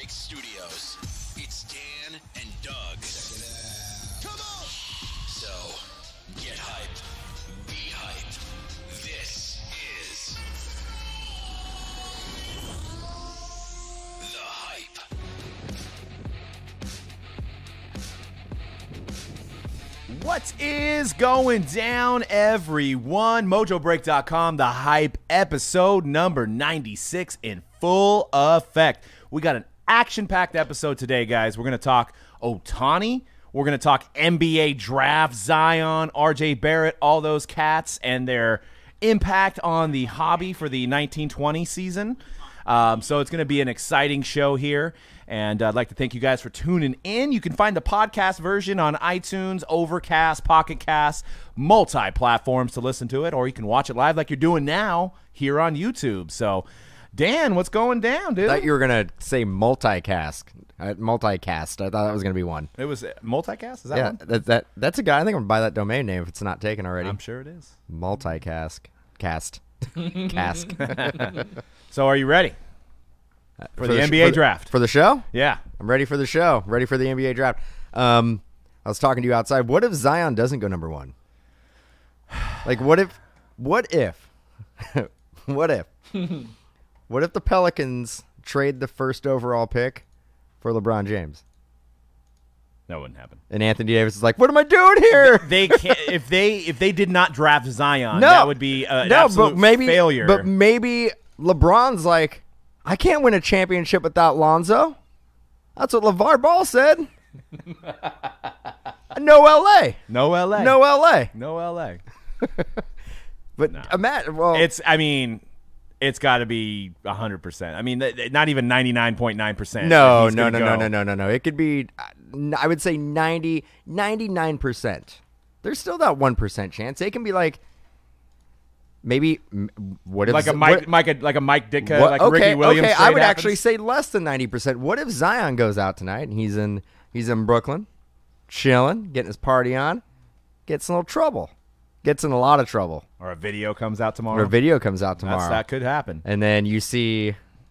Break Studios. It's Dan and Doug. Come on! So, get hyped. Be hyped. This is The Hype. What is going down, everyone? MojoBreak.com, The Hype, episode number 96 in full effect. We got an action-packed episode today, guys. We're going to talk Ohtani. We're going to talk NBA draft, Zion, RJ Barrett, all those cats, and their impact on the hobby for the 1920 season. So it's going to be an exciting show here. And I'd like to thank you guys for tuning in. You can find the podcast version on iTunes, Overcast, Pocket Cast, multi-platforms to listen to it, or you can watch it live like you're doing now here on YouTube. So, Dan, what's going down, dude? I thought you were going to say multicast. Multicast. I thought that was going to be one. It was multicast? Is that one? That's a guy. I think I'm going to buy that domain name if it's not taken already. I'm sure it is. Multicast. Cast. Cask. So are you ready for the NBA draft? For the show? Yeah. I'm ready for the show. Ready for the NBA draft. I was talking to you outside. What if Zion doesn't go number one? Like, what if what if the Pelicans trade the first overall pick for LeBron James? That wouldn't happen. And Anthony Davis is like, "What am I doing here?" They can't if they did not draft Zion, that would be an absolute failure. But maybe LeBron's like, "I can't win a championship without Lonzo." That's what LeVar Ball said. No LA. No LA. No LA. No LA. But imagine, well, it's got to be 100%. I mean, not even 99.9%. No. It could be, I would say 99%. There's still that 1% chance. It can be like, maybe, what if like a Mike Ditka, like Ricky Williams? Okay, I would actually say less than 90%. What if Zion goes out tonight and he's in Brooklyn, chilling, getting his party on, gets in a little trouble. Gets in a lot of trouble. Or a video comes out tomorrow. That could happen. And then you see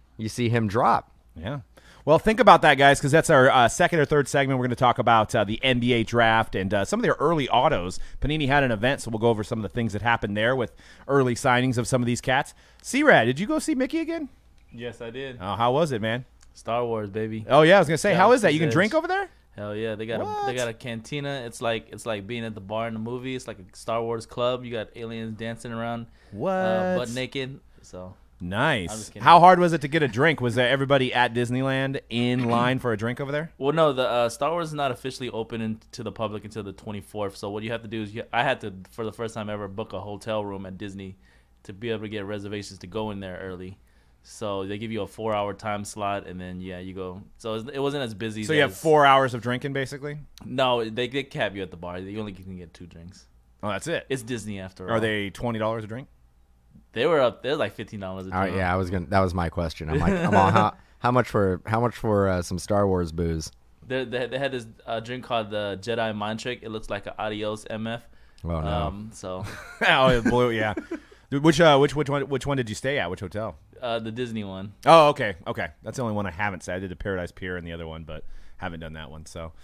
him drop. Yeah. Well, think about that, guys, because that's our second or third segment. We're going to talk about the NBA draft and some of their early autos. Panini had an event, so we'll go over some of the things that happened there with early signings of some of these cats. C-Rad, did you go see Mickey again? Yes, I did. Oh, how was it, man? Star Wars, baby. Oh, yeah, I was going to say, how is that? You can drink over there? Hell yeah, they got a cantina. It's like being at the bar in the movie. It's like a Star Wars club. You got aliens dancing around, butt naked. So nice. How hard was it to get a drink? Was there everybody at Disneyland in line for a drink over there? Well, no, the Star Wars is not officially open to the public until the 24th. So what you have to do is I had to, for the first time ever, book a hotel room at Disney to be able to get reservations to go in there early. So they give you a 4-hour time slot, and then you go. So it wasn't as busy. So you have 4 hours of drinking, basically. No, they cap you at the bar. You only can get 2 drinks. Oh, that's it. It's Disney after all. Are they $20 a drink? They were up. They're like $15 a drink. Yeah, that was my question. I'm like, how much for some Star Wars booze? They had this drink called the Jedi Mind Trick. It looks like an Adios MF. Oh no. So. Oh, blue. Yeah. Which one did you stay at? Which hotel? The Disney one. Oh, okay. That's the only one I haven't said. I did the Paradise Pier and the other one, but haven't done that one. So,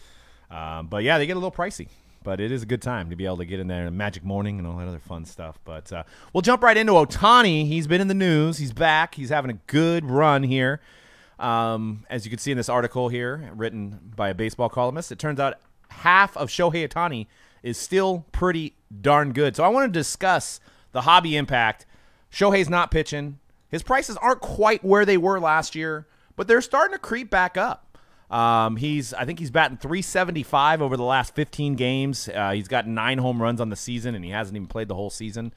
but yeah, they get a little pricey, but it is a good time to be able to get in there. Magic Morning and all that other fun stuff. But we'll jump right into Ohtani. He's been in the news. He's back. He's having a good run here. As you can see in this article here, written by a baseball columnist, it turns out half of Shohei Ohtani is still pretty darn good. So I want to discuss the hobby impact. Shohei's not pitching. His prices aren't quite where they were last year, but they're starting to creep back up. I think he's batting .375 over the last 15 games. He's got 9 home runs on the season, and he hasn't even played the whole season.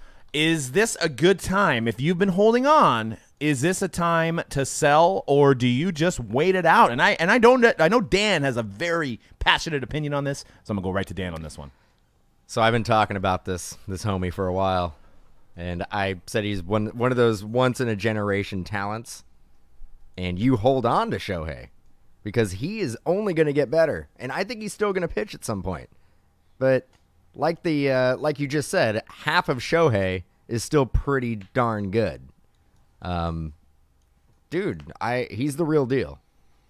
Is this a good time? If you've been holding on, is this a time to sell, or do you just wait it out? And I know Dan has a very passionate opinion on this, so I'm gonna go right to Dan on this one. So I've been talking about this homie for a while. And I said he's one of those once-in-a-generation talents. And you hold on to Shohei because he is only going to get better. And I think he's still going to pitch at some point. But like you just said, half of Shohei is still pretty darn good. Dude, he's the real deal.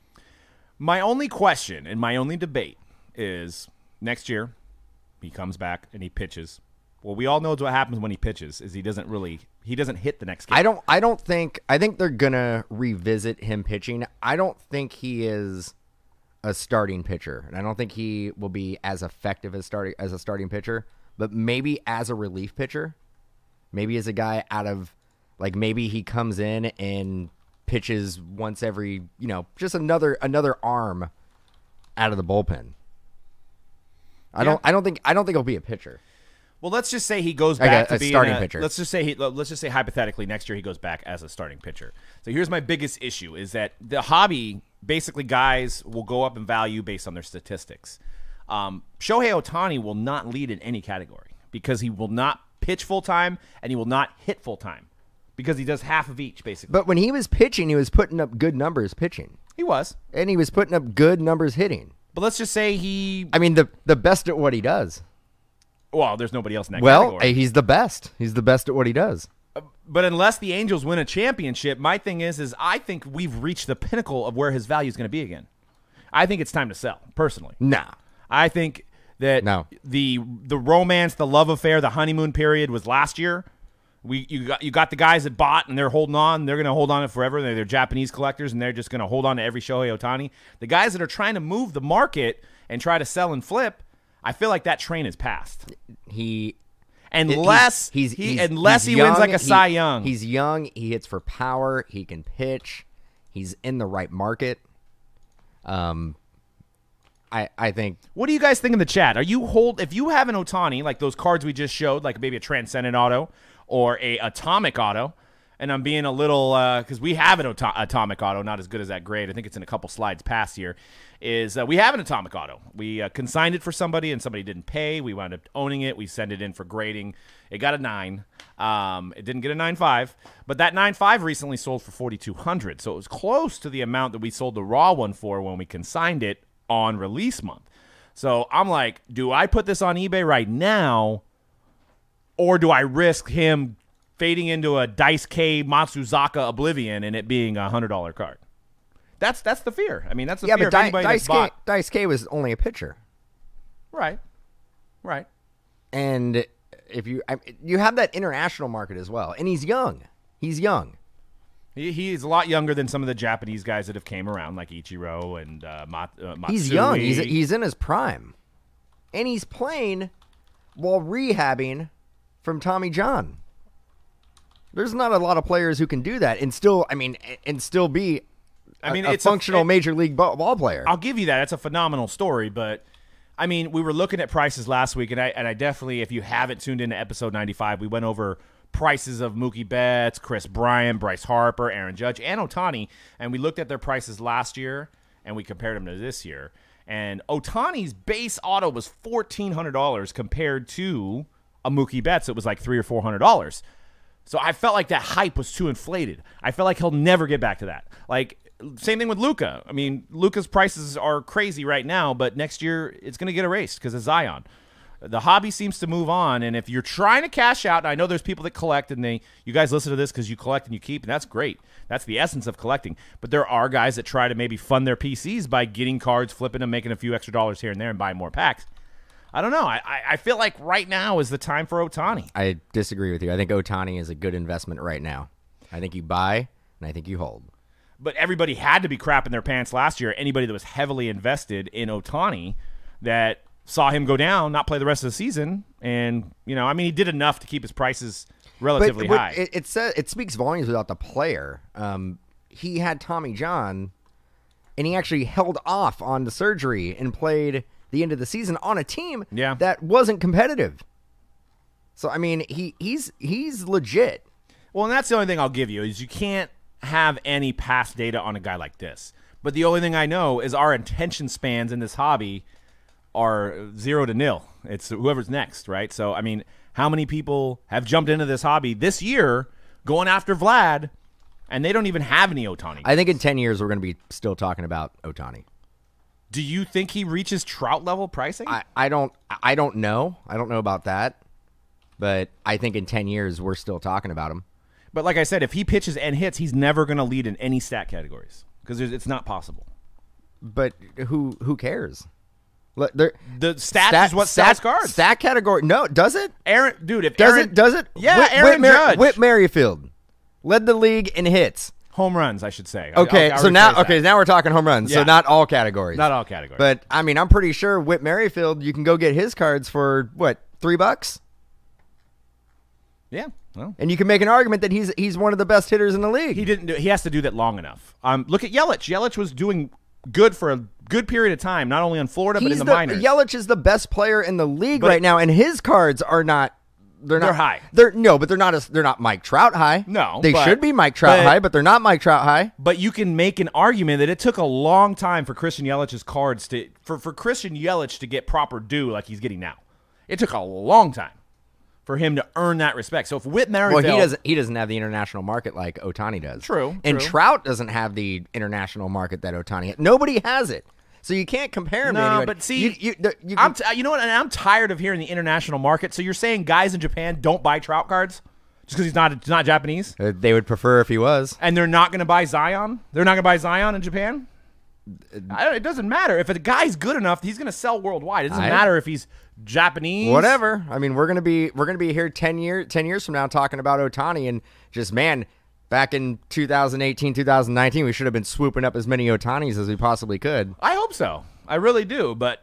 My only question and my only debate is next year he comes back and he pitches. Well, we all know what happens when he pitches is he doesn't hit the next game. I think they're gonna revisit him pitching. I don't think he is a starting pitcher, and I don't think he will be as effective as a starting pitcher, but maybe as a relief pitcher, maybe as a guy maybe he comes in and pitches once every, just another arm out of the bullpen. I don't think he'll be a pitcher. Well, let's just say he goes back to being starting pitcher. Let's just say hypothetically next year he goes back as a starting pitcher. So here's my biggest issue is that the hobby, basically guys will go up in value based on their statistics. Shohei Ohtani will not lead in any category because he will not pitch full-time and he will not hit full-time because he does half of each, basically. But when he was pitching, he was putting up good numbers pitching. He was. And he was putting up good numbers hitting. But let's just say the best at what he does. Well, there's nobody else in that category. He's the best. He's the best at what he does. But unless the Angels win a championship, my thing is I think we've reached the pinnacle of where his value is going to be again. I think it's time to sell, personally. Nah. I think that the romance, the love affair, the honeymoon period was last year. You got the guys that bought and they're holding on. They're going to hold on it forever. They're Japanese collectors and they're just going to hold on to every Shohei Ohtani. The guys that are trying to move the market and try to sell and flip, I feel like that train is passed. Unless he wins like a Cy Young. He's young. He hits for power. He can pitch. He's in the right market. I think. What do you guys think in the chat? If you have an Ohtani, like those cards we just showed, like maybe a Transcendent Auto or a Atomic Auto, and I'm being a little because we have an Atomic Auto, not as good as that grade. I think it's in a couple slides past here. We have an Atomic Auto. We consigned it for somebody, and somebody didn't pay. We wound up owning it. We sent it in for grading. It got a 9. It didn't get a 9.5, but that 9.5 recently sold for $4,200, so it was close to the amount that we sold the raw one for when we consigned it on release month. So I'm like, do I put this on eBay right now, or do I risk him fading into a Dice K Matsuzaka Oblivion and it being a $100 card? That's the fear. I mean, that's the fear of anybody that's bought. Dice K was only a pitcher. Right. And if you have that international market as well, and he's young. He's a lot younger than some of the Japanese guys that have came around, like Ichiro and Matsui. He's young. He's in his prime, and he's playing while rehabbing from Tommy John. There's not a lot of players who can do that and still be a functional major league ball player. I'll give you that. It's a phenomenal story, but I mean, we were looking at prices last week, and I definitely, if you haven't tuned into episode 95, we went over prices of Mookie Betts, Chris Bryant, Bryce Harper, Aaron Judge, and Ohtani, and we looked at their prices last year, and we compared them to this year. And Ohtani's base auto was $1,400 compared to a Mookie Betts. It was like $300 or $400. So I felt like that hype was too inflated. I felt like he'll never get back to that. Like, same thing with Luka. I mean, Luka's prices are crazy right now, but next year it's going to get erased because of Zion. The hobby seems to move on, and if you're trying to cash out, and I know there's people that collect, and you guys listen to this because you collect and you keep, and that's great. That's the essence of collecting. But there are guys that try to maybe fund their PCs by getting cards, flipping them, making a few extra dollars here and there, and buying more packs. I don't know. I feel like right now is the time for Ohtani. I disagree with you. I think Ohtani is a good investment right now. I think you buy, and I think you hold. But everybody had to be crapping their pants last year. Anybody that was heavily invested in Ohtani that saw him go down, not play the rest of the season. And, he did enough to keep his prices relatively high. It speaks volumes without the player. He had Tommy John, and he actually held off on the surgery and played the end of the season on a team that wasn't competitive. So, I mean, he's legit. Well, and that's the only thing I'll give you is you can't have any past data on a guy like this. But the only thing I know is our attention spans in this hobby are 0 to 0. It's whoever's next, right? So, I mean, how many people have jumped into this hobby this year going after Vlad, and they don't even have any Ohtani? I think in 10 years we're going to be still talking about Ohtani. Do you think he reaches Trout level pricing? I don't know. I don't know about that. But I think in 10 years we're still talking about him. But like I said, if he pitches and hits, he's never going to lead in any stat categories because it's not possible. But who cares? The stats is what sells cards. Stat category. No, does it? Aaron, dude, if Does Aaron, it? Does it? Yeah, Aaron Judge. Whit Merrifield led the league in hits. home runs, I should say. Okay, I'll so now rephrase that. now we're talking home runs. So Yeah. not all categories. Not all categories. But I mean, I'm pretty sure Whit Merrifield, you can go get his cards for what, $3? yeah, well, And you can make an argument that he's one of the best hitters in the league. he didn't. He has to do that long enough. Look at Yelich. Yelich was doing good for a good period of time, not only in Florida but in the minors. Yelich is the best player in the league But- right now, and his cards are not. They're high. They're but they're not Mike Trout high. No, they but- should be Mike Trout but- high, but they're not Mike Trout high. But you can make an argument that it took a long time for Christian Yelich's cards for Christian Yelich to get proper due like he's getting now. It took a long time for him to earn that respect. So if Whit Merrifield, Well, he doesn't have the international market like Ohtani does. True, And true. Trout doesn't have the international market that Ohtani has. Nobody has it. So you can't compare him to No, anybody. but see, you you know what? And I'm tired of hearing the international market. So you're saying guys in Japan don't buy Trout cards just because he's not Japanese, they would prefer if he was. and they're not going to buy Zion. They're not going to buy Zion in Japan. It doesn't matter if a guy's good enough; he's going to sell worldwide. It doesn't matter if he's Japanese. Whatever. I mean, we're gonna be here 10 years from now talking about Ohtani, and just, man, back in 2018, 2019, we should have been swooping up as many Ohtanis as we possibly could. I hope so. I really do. But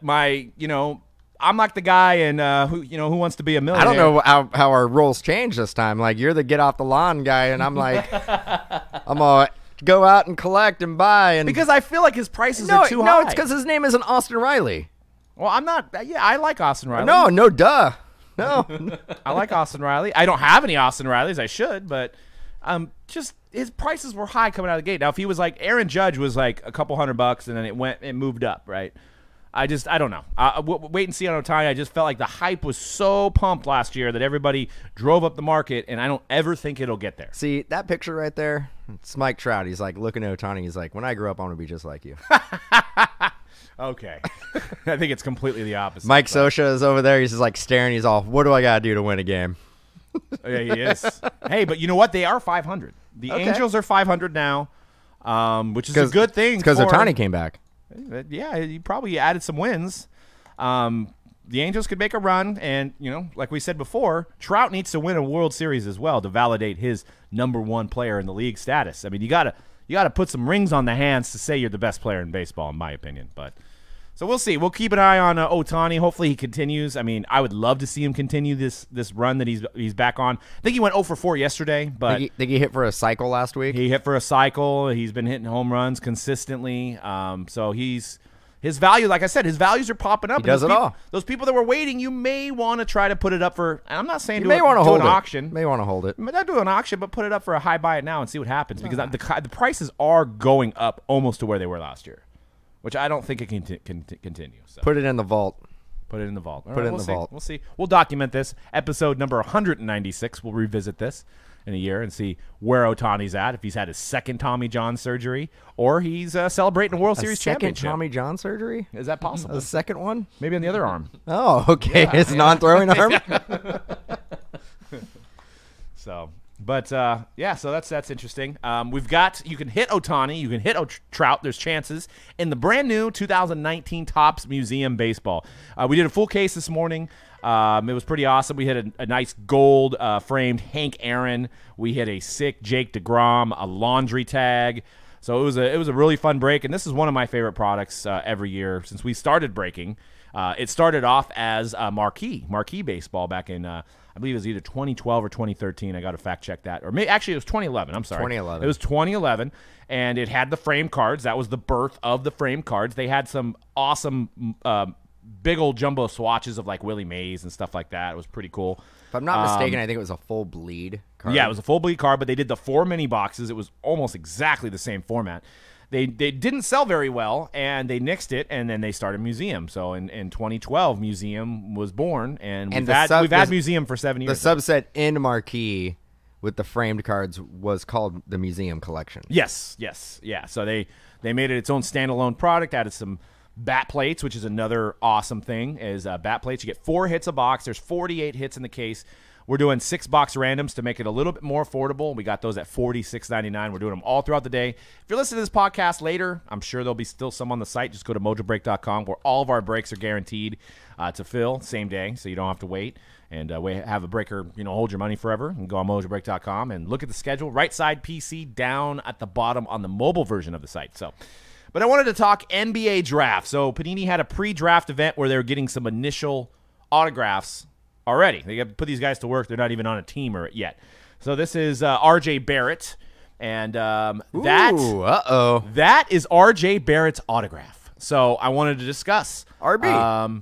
I'm like the guy in who wants to be a I millionaire. don't know how our roles change this time. Like, you're the get off the lawn guy, and I'm like, I'm gonna go out and collect and buy. And because I feel like his prices are too high. No, it's because his name isn't Austin Riley. Well, I'm not. Yeah, I like Austin Riley. No, duh. No. I like Austin Riley. I don't have any Austin Rileys. I should, but just his prices were high coming out of the gate. Now, if he was like Aaron Judge was like a couple $100 and then it moved up, right? I don't know. Wait and see on Ohtani. I just felt like the hype was so pumped last year that everybody drove up the market, and I don't ever think it'll get there. See, that picture right there, it's Mike Trout. He's like looking at Ohtani. He's like, when I grow up, I want to be just like you. Okay. I think it's completely the opposite. Mike Scioscia is over there. He's just like staring. He's all, what do I got to do to win a game? Yeah, he is. Hey, but you know what? They are 500. The Okay. Angels are 500 now, which is a good thing. Because for- Ohtani came back. Yeah, he probably added some wins. The Angels could make a run, and like we said before, Trout needs to win a World Series as well to validate his #1 player in the league status. I mean, you gotta put some rings on the hands to say you're the best player in baseball, in my opinion. But so we'll see. We'll keep an eye on Ohtani. Hopefully, he continues. I mean, I would love to see him continue this run that he's back on. I think he went 0 for 4 yesterday, but Think he hit for a cycle last week? he hit for a cycle. He's been hitting home runs consistently. So his value, like I said, his values are popping up. He does it all. Those people that were waiting, you may want to try to put it up for. And I'm not saying You may want to do hold an it. auction. May want to hold it. Not do an auction, but put it up for a high buy it now and see what happens because the prices are going up almost to where they were last year, which I don't think it can continue. So. Put it in the vault. Put it in the vault. All Put it in we'll the see. vault. We'll see. We'll document this. Episode number 196. We'll revisit this in a year and see where Ohtani's at, if he's had his second Tommy John surgery or he's celebrating a World Series Second championship. Tommy John surgery? Is that possible? A second one? Maybe on the other arm. Oh, okay. His non-throwing arm? So, but yeah, so that's interesting. You can hit Ohtani, you can hit Trout. There's chances in the brand new 2019 Topps Museum Baseball. We did a full case this morning. It was pretty awesome. We hit a nice gold framed Hank Aaron. We hit a sick Jake DeGrom, a laundry tag. So it was a really fun break, and this is one of my favorite products every year since we started breaking. It started off as Marquee Baseball back in I believe it was either 2012 or 2013. I got to fact check that, or actually it was 2011. I'm sorry, 2011. It was 2011, and it had the frame cards. That was the birth of the frame cards. They had some awesome big old jumbo swatches of like Willie Mays and stuff like that. It was pretty cool. If I'm not mistaken, I think it was a full bleed card. Yeah, it was a full bleed card, but they did the 4 mini boxes. It was almost exactly the same format. They didn't sell very well, and they nixed it, and then they started Museum. So in 2012, Museum was born, and we've had Museum for 7 years. The subset in Marquee with the framed cards was called the Museum Collection. Yes, yeah. So they made it its own standalone product, added some bat plates, which is another awesome thing, is bat plates. You get 4 hits a box. There's 48 hits in the case. We're doing 6-box randoms to make it a little bit more affordable. We got those at $46.99. We're doing them all throughout the day. If you're listening to this podcast later, I'm sure there'll be still some on the site. Just go to mojobreak.com where all of our breaks are guaranteed to fill same day, so you don't have to wait. And we have a breaker, hold your money forever. And go on mojobreak.com and look at the schedule. Right side PC down at the bottom on the mobile version of the site. But I wanted to talk NBA draft. So Panini had a pre-draft event where they were getting some initial autographs already. They have put these guys to work. They're not even on a team yet. So this is R.J. Barrett. And that is R.J. Barrett's autograph. So I wanted to discuss. RB.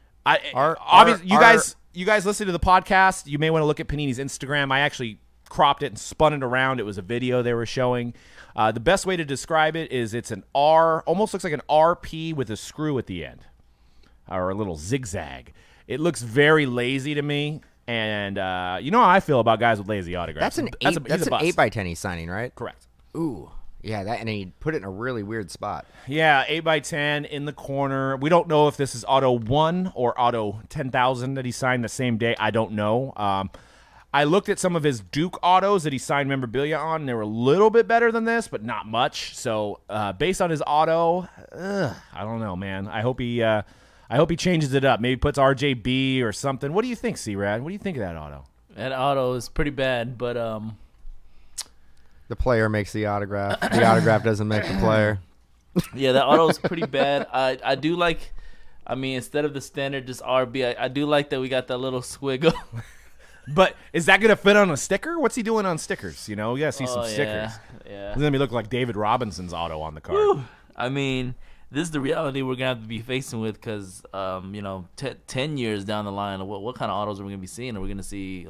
You guys listen to the podcast. You may want to look at Panini's Instagram. I actually cropped it and spun it around. It was a video they were showing. The best way to describe it is it's an R, almost looks like an RP with a screw at the end, or a little zigzag. It looks very lazy to me, and you know how I feel about guys with lazy autographs. That's an 8x10 he's signing, right? Correct. Ooh, yeah, and he put it in a really weird spot. Yeah, 8x10 in the corner. We don't know if this is Auto 1 or Auto 10,000 that he signed the same day. I don't know. I looked at some of his Duke autos that he signed memorabilia on, and they were a little bit better than this, but not much. So based on his auto, I don't know, man. I hope he changes it up. Maybe puts RJB or something. What do you think, C-Rad? What do you think of that auto? That auto is pretty bad, but the player makes the autograph. The autograph doesn't make the player. Yeah, that auto is pretty bad. I do like. I mean, instead of the standard just RB, I do like that we got that little squiggle. But is that going to fit on a sticker? What's he doing on stickers? We got to see some stickers. Yeah. It's going to look like David Robinson's auto on the card. Whew. I mean, this is the reality we're going to have to be facing with because, 10 years down the line, what kind of autos are we going to be seeing? Are we going to see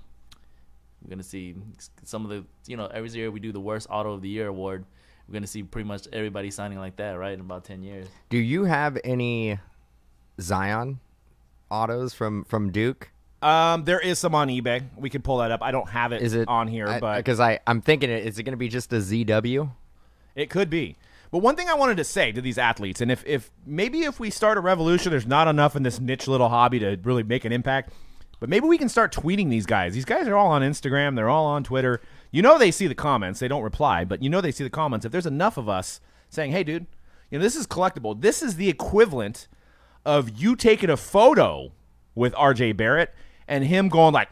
some of the, every year we do the worst auto of the year award. We're going to see pretty much everybody signing like that, right, in about 10 years. Do you have any Zion autos from Duke? There is some on eBay. We can pull that up. I don't have it on here, but because I'm thinking, is it going to be just a ZW? It could be. But one thing I wanted to say to these athletes, and if we start a revolution, there's not enough in this niche little hobby to really make an impact. But maybe we can start tweeting these guys. These guys are all on Instagram. They're all on Twitter. They see the comments. They don't reply, but they see the comments. If there's enough of us saying, hey, dude, this is collectible. This is the equivalent of you taking a photo with R.J. Barrett and him going like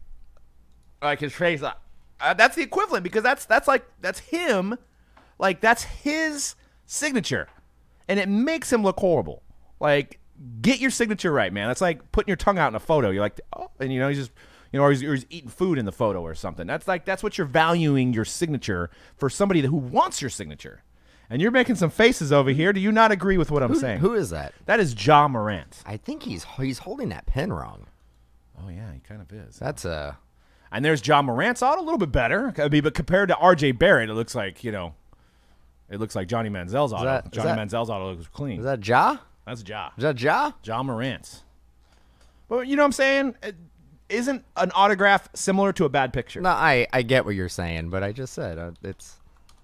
his face. That's the equivalent because that's him. Like, that's his signature. And it makes him look horrible. Like, get your signature right, man. That's like putting your tongue out in a photo. You're like, oh, and he's just, or he's eating food in the photo or something. That's what you're valuing your signature for somebody who wants your signature. And you're making some faces over here. Do you not agree with what I'm saying? Who is that? That is Ja Morant. I think he's holding that pen wrong. Oh, yeah, he kind of is. That's And there's Ja Morant's auto, a little bit better. I mean, but compared to R.J. Barrett, it looks like, it looks like Johnny Manziel's auto. Manziel's auto looks clean. Is that Ja? That's Ja. Is that Ja? Ja Morant's. But you know what I'm saying? Isn't an autograph similar to a bad picture? No, I get what you're saying, but I just said it's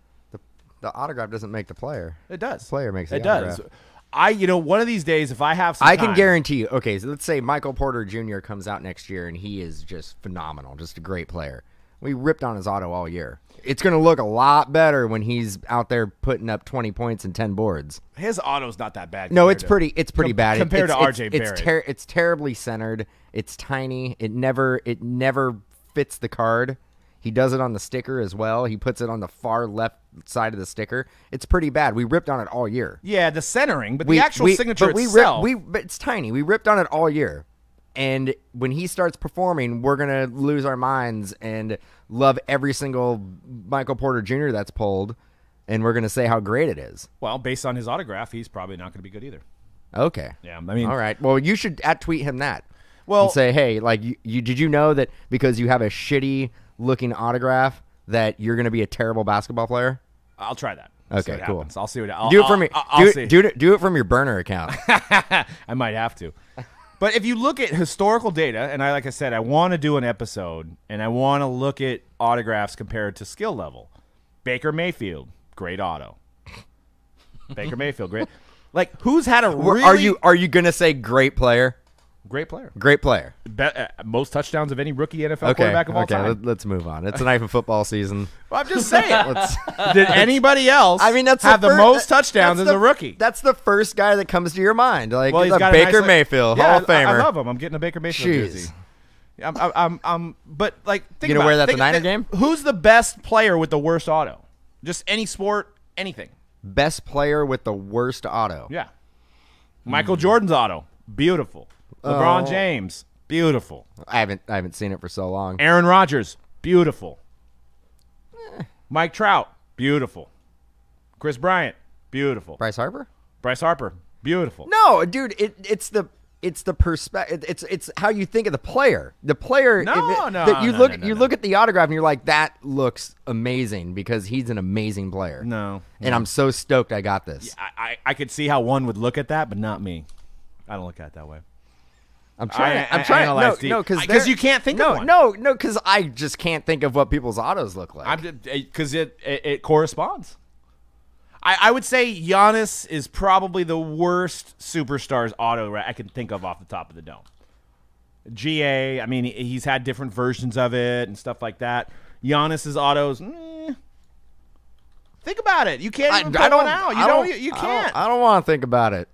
the autograph doesn't make the player. It does. The player makes the it autograph. Does. One of these days, if I have some I time, can guarantee you. Okay, so let's say Michael Porter Jr. comes out next year and he is just phenomenal, just a great player. We ripped on his auto all year. It's going to look a lot better when he's out there putting up 20 points and 10 boards. His auto's not that bad. No, it's pretty bad compared to RJ Barrett. It's terribly centered. It's tiny. It never fits the card. He does it on the sticker as well. He puts it on the far left side of the sticker. It's pretty bad. We ripped on it all year. Yeah, the centering, but the actual signature itself. But it's tiny. We ripped on it all year. And when he starts performing, we're going to lose our minds and love every single Michael Porter Jr. that's pulled, and we're going to say how great it is. Well, based on his autograph, he's probably not going to be good either. Okay. Yeah, I mean, all right. Well, you should tweet him that. Well, and say, hey, like, you did you know that because you have a shitty looking autograph that you're going to be a terrible basketball player? I'll try that. Okay, cool. Happens. I'll see what do it from your do it from your burner account. I might have to. But if you look at historical data, and like I said, I want to do an episode, and I want to look at autographs compared to skill level. Baker Mayfield, great auto. Baker Mayfield, great. Like, who's had a really... Are you going to say great player? Great player. Great player. Most touchdowns of any rookie NFL quarterback of all time. Let's move on. It's a knife of football season. Well, I'm just saying. Let's, Did anybody else have the most touchdowns as a rookie? That's the first guy that comes to your mind. Like, Well, he's got a Baker nice, Mayfield, yeah, Hall of Famer. I love him. I'm getting a Baker Mayfield jersey. But like, think You gonna about wear it. that at the Think- Niner think- game? Who's the best player with the worst auto? Just any sport, anything. Best player with the worst auto. Yeah. Michael Jordan's auto, beautiful. LeBron Oh. James, beautiful. I haven't seen it for so long. Aaron Rodgers, beautiful. Mike Trout, beautiful. Chris Bryant, beautiful. Bryce Harper? Bryce Harper, beautiful. No, dude. It's the perspective. It's how you think of the player. The player. No, You no, look. no, no, you no. look at the autograph and you're like, that looks amazing because he's an amazing player. No. And I'm so stoked I got this. I could see how one would look at that, but not me. I don't look at it that way. I'm trying. I I'm trying. analyze No, deep. no, 'Cause you can't think of one. No, because I just can't think of what people's autos look like. Because it corresponds. I would say Giannis is probably the worst superstar's auto I can think of off the top of the dome. GA, I mean, he's had different versions of it and stuff like that. Giannis's autos, think about it. You can't even put one out. You can't. I don't want to think about it.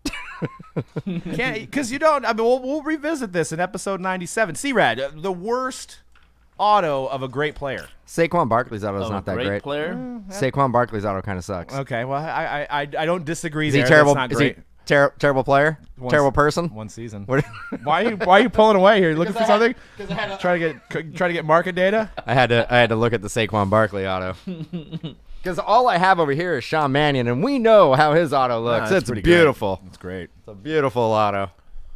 Can't because you don't. I mean, we'll revisit this in episode 97. C-Rad, the worst auto of a great player. Saquon Barkley's auto is Of a not that great great. player. Saquon Barkley's auto kind of sucks. Okay, well, I don't disagree Is there. he terrible? That's not Is great. he terrible player? Terrible person? One season. What- Why are you pulling away here? You looking for something? Try to get market data. I had to look at the Saquon Barkley auto. Because all I have over here is Sean Mannion, and we know how his auto looks. That's It's pretty beautiful. It's great. It's a beautiful auto.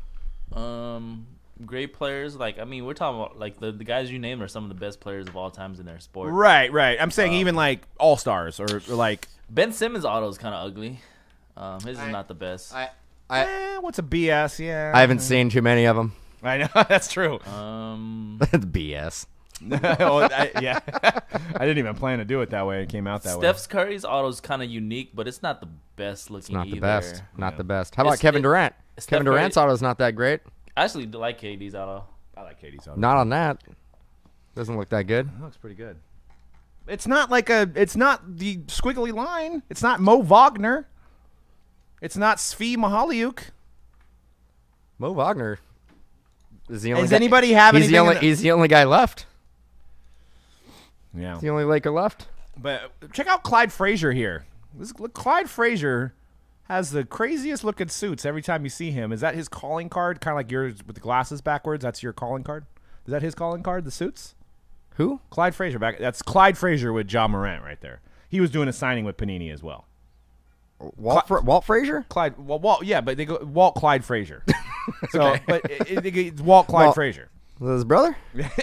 Great players. Like, I mean, we're talking about like the guys you named are some of the best players of all times in their sport. Right. I'm saying even like all stars or like Ben Simmons' auto is kind of ugly. His is not the best. what's a BS? Yeah, I haven't seen too many of them. I know that's true. That's BS. Well, yeah, I didn't even plan to do it that way. It came out that way. Steph Curry's auto is kind of unique, but it's not the best looking Not either. the best. Not Yeah. the best. How about It's- Kevin it- Durant? Steph Kevin Durant's Curry- auto is not that great. I actually like KD's auto. I like Katie's auto. Not on that. Doesn't look that good. It looks pretty good. It's not it's not the squiggly line. It's not Mo Wagner. It's not Svi Mahaliuk. Mo Wagner is the only. Does guy- anybody have he's the anything only. in He's the only guy left. Yeah. The only Laker left. But check out Clyde Frazier here. Clyde Frazier has the craziest looking suits every time you see him. Is that his calling card? Kind of like yours with the glasses backwards. That's your calling card? Is that his calling card, the suits? Who? Clyde Frazier back. That's Clyde Frazier with John Morant right there. He was doing a signing with Panini as well. Walt Frazier? Clyde, well, Walt, yeah, but they go Walt Clyde Frazier. So, but it's Walt Clyde Walt- Frazier. Was that his brother?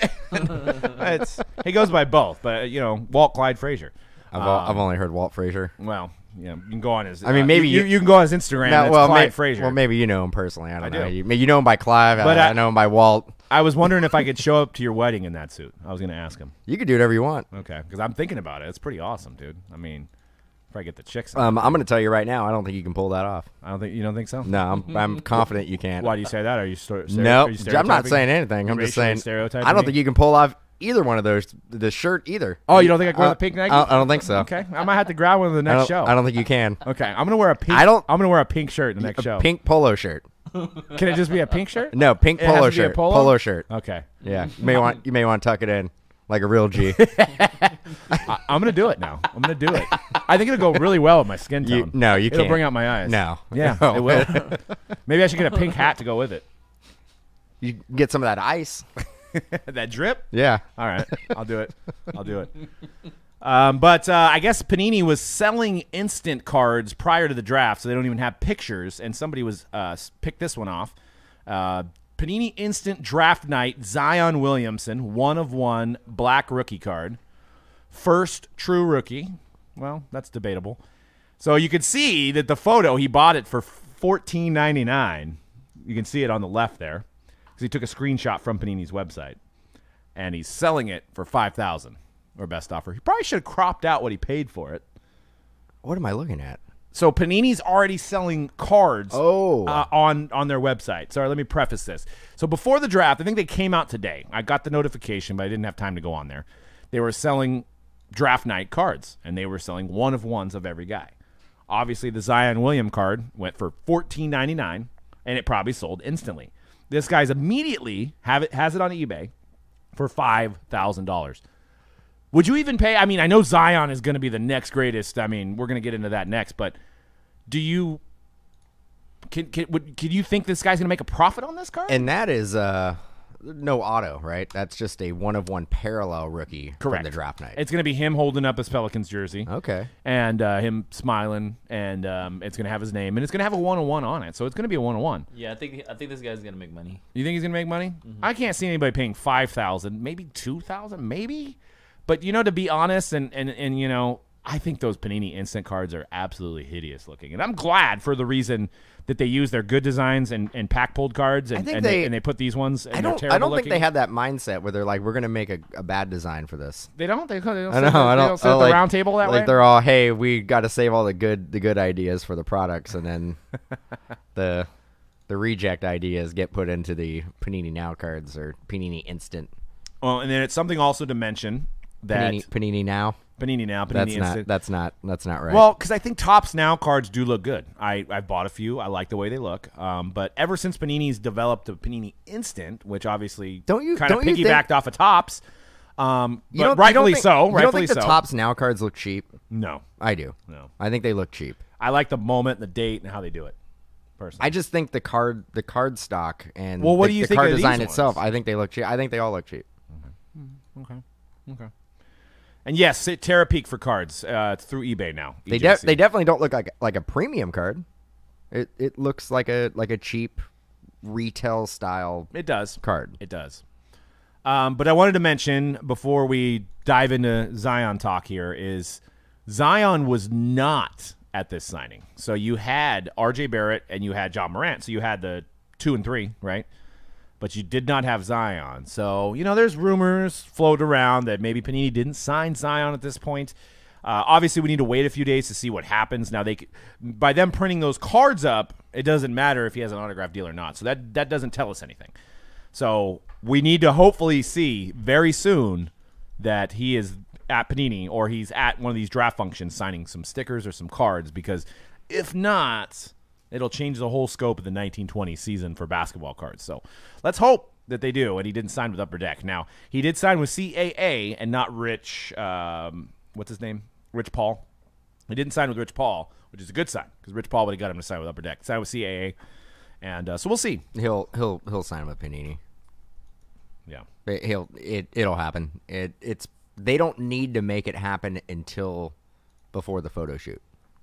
He goes by both, but Walt Clyde Frazier. I've only heard Walt Frazier. Well, you can go on his. I mean, maybe you can go on his Instagram. That's Clyde Frazier. Well, maybe you know him personally. I don't I know. do. You know him by Clive. But I know him by Walt. I was wondering if I could show up to your wedding in that suit. I was going to ask him. You can do whatever you want. Okay, because I'm thinking about it. It's pretty awesome, dude. I mean, if I get the chicks, I'm going to tell you right now. I don't think you can pull that off. you don't think so? No, I'm confident you can't. Why do you say that? Are you No, are you I'm not stereotyping? saying anything. I'm Racially just saying. stereotyping I don't me? think you can pull off either one of those. The shirt either. Oh, you don't think I can wear the pink Nike? I don't think so. Okay, I might have to grab one in the I next don't, show. I don't think you can. Okay, I'm gonna wear a pink. I don't- I'm gonna wear a pink shirt in the next show. Pink polo shirt. Can it just be a pink shirt? No, pink It has polo to be a shirt. polo? shirt. Okay, Yeah, you may want to tuck it in like a real G. I'm gonna do it now. I'm gonna do it. I think it'll go really well with my skin tone. No, you It'll can't. bring out my eyes. No. Yeah, No. it will. Maybe I should get a pink hat to go with it. You get some of that ice. That drip. Yeah. All right, I'll do it. But I guess Panini was selling instant cards prior to the draft, so they don't even have pictures. And somebody was picked this one off. Panini Instant Draft Night, Zion Williamson, 1/1 black rookie card. First true rookie. Well, that's debatable. So you can see that the photo, he bought it for $14.99. You can see it on the left there. Because he took a screenshot from Panini's website. And he's selling it for $5,000 or best offer. He probably should have cropped out what he paid for it. What am I looking at? So Panini's already selling cards Oh. on their website. Sorry, let me preface this. So before the draft, I think they came out today. I got the notification, but I didn't have time to go on there. They were selling draft night cards, and they were selling one of ones of every guy. Obviously, the Zion William card went for $14.99, and it probably sold instantly. This guy's immediately has it on eBay for $5,000. Would you even pay? I mean, I know Zion is going to be the next greatest. I mean, we're going to get into that next, but do you can you think this guy's going to make a profit on this card? And that is no auto, right? That's just a one-of-one parallel rookie Correct. from the draft night. It's going to be him holding up his Pelicans jersey. Okay. And him smiling, and it's going to have his name, and it's going to have a 101 on it. So it's going to be a 101. Yeah, I think this guy's gonna make money. You think he's going to make money? I can't see anybody paying $5,000, maybe $2,000, maybe. But to be honest, and I think those Panini Instant cards are absolutely hideous looking, and I'm glad for the reason that they use their good designs and pack pulled cards, and they put these ones. And I don't think they had that mindset where they're like, we're gonna make a bad design for this. They don't. They don't. I know. I don't. Sit at the round table that way. Like they're all, hey, we got to save all the good ideas for the products, and then the reject ideas get put into the Panini Now cards or Panini Instant. Well, and then it's something also to mention that Panini Now. Panini Now, Panini Instant. That's not right. Well, because I think Topps Now cards do look good. I've bought a few. I like the way they look. But ever since Panini's developed the Panini Instant, which obviously kind of piggybacked off of Topps, rightfully so. You don't think the Topps Now cards look cheap? No, I do. No, I think they look cheap. I like the moment, the date, and how they do it. Personally, I just think the card stock and what do you the think card of design these itself, ones? I think they look cheap. I think they all look cheap. Okay. And yes, Terapeak for cards. It's through eBay now. They EJC. they definitely don't look like a premium card. It looks like a cheap retail style. It does card. It does. But I wanted to mention before we dive into Zion talk here is Zion was not at this signing. So you had R.J. Barrett and you had John Morant. So you had the 2 and 3, right? But you did not have Zion. So, there's rumors float around that maybe Panini didn't sign Zion at this point. Obviously, we need to wait a few days to see what happens. Now, by them printing those cards up, it doesn't matter if he has an autograph deal or not. So that doesn't tell us anything. So we need to hopefully see very soon that he is at Panini or he's at one of these draft functions signing some stickers or some cards, because if not, it'll change the whole scope of the 1920 season for basketball cards. So let's hope that they do, and he didn't sign with Upper Deck. Now, he did sign with CAA and not Rich, what's his name? Rich Paul. He didn't sign with Rich Paul, which is a good sign, because Rich Paul would have got him to sign with Upper Deck. Signed with CAA, and so we'll see. He'll sign with Panini. Yeah. It'll happen. They don't need to make it happen until before the photo shoot.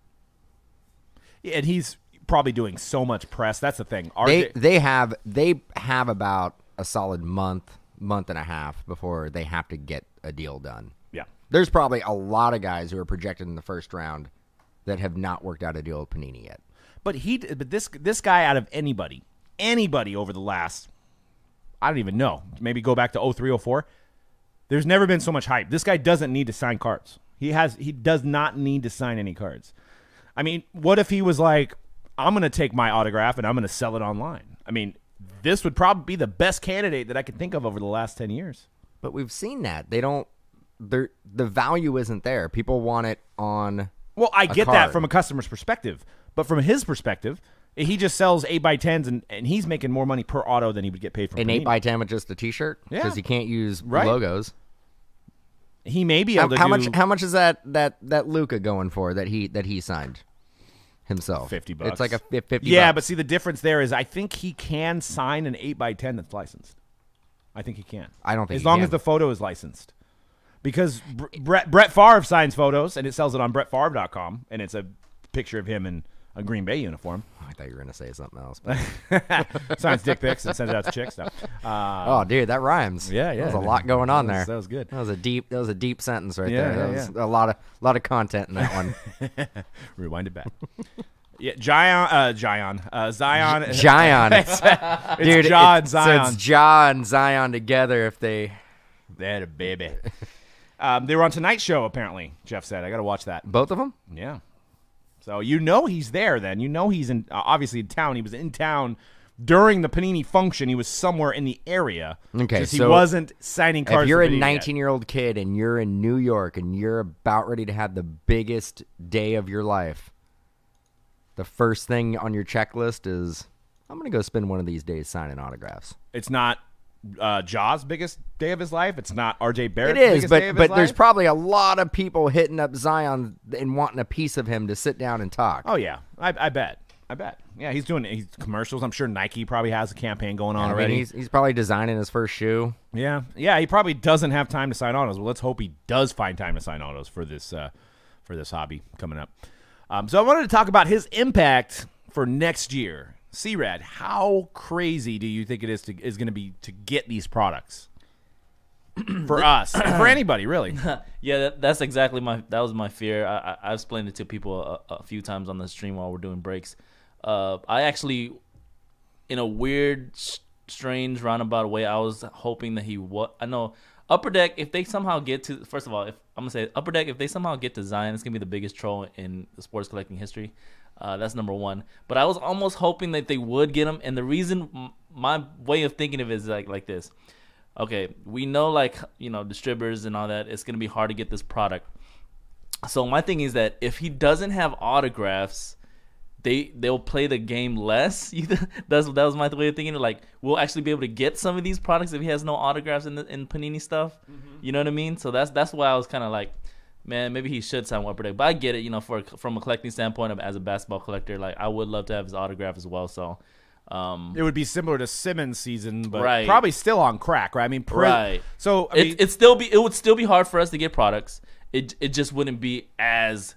Yeah, and he's probably doing so much press. That's the thing. They have about a solid month and a half before they have to get a deal done. Yeah. There's probably a lot of guys who are projected in the first round that have not worked out a deal with Panini yet. But this guy, out of anybody over the last, I don't even know, maybe go back to 03, 04, there's never been so much hype. This guy doesn't need to sign cards. He does not need to sign any cards. I mean, what if he was like, I'm going to take my autograph and I'm going to sell it online? I mean, this would probably be the best candidate that I could think of over the last 10 years. But we've seen that. The value isn't there. People want it on Well, I get card. that from a customer's perspective. But from his perspective, he just sells 8x10s and he's making more money per auto than he would get paid for an Panini. 8x10 with just a T-shirt because Yeah. he can't use Right. logos. He may be able to How much is that Luka going for that he signed himself? $50. It's like a $50. Yeah, but see, the difference there is I think he can sign an 8x10 that's licensed. I think he can. I don't think as he long can. as the photo is licensed. Because Brett Favre signs photos and it sells it on BrettFavre.com and it's a picture of him in a Green Bay uniform. I thought you were going to say something else. Signs dick pics and sends it out to chicks. No. Oh, dude, that rhymes. Yeah. There's a lot going on there. That was good. That was a deep sentence right Yeah, there. yeah, That was a lot of content in that one. Rewind it back. Yeah, Zion. It's dude, Ja and so Zion. it's Ja and Zion together if they They're a baby. They were on Tonight Show, apparently, Jeff said. I got to watch that. both of them. Yeah. So he's there then. He's in obviously in town. He was in town during the Panini function. He was somewhere in the area. Okay, just he so wasn't signing cards. If you're for a Panini yet. 19-year-old kid and you're in New York and you're about ready to have the biggest day of your life, the first thing on your checklist is, I'm going to go spend one of these days signing autographs. It's not Jaws' biggest day of his life. It's not R.J. Barrett's It is, biggest day of his but there's life. probably a lot of people hitting up Zion and wanting a piece of him to sit down and talk. Oh, yeah. I bet. Yeah, he's doing commercials. I'm sure Nike probably has a campaign going on I already. mean, he's probably designing his first shoe. Yeah, he probably doesn't have time to sign autos. Well, let's hope he does find time to sign autos for this hobby coming up. So I wanted to talk about his impact for next year. C-Rad, how crazy do you think it is going to be to get these products for us and for anybody really? Yeah, that's exactly that was my fear. I explained it to people a few times on the stream while we're doing breaks. I actually, in a weird, strange, roundabout way, I was hoping that I know Upper Deck, if they somehow get to, first of all, Upper Deck, if they somehow get to Zion, it's going to be the biggest troll in the sports collecting history. That's number one. But I was almost hoping that they would get him. And the reason, my way of thinking of it is like this. Okay, we know distributors and all that, it's going to be hard to get this product. So my thing is that if he doesn't have autographs, they'll play the game less. That was my way of thinking. Like, we'll actually be able to get some of these products if he has no autographs in Panini stuff. Mm-hmm. You know what I mean? So that's why I was kind of like, man, maybe he should sign Upper Deck. But I get it, from a collecting standpoint, as a basketball collector, like, I would love to have his autograph as well. So it would be similar to Simmons' season, but right. probably still on crack, right? I mean, right. So it would still be hard for us to get products. It just wouldn't be as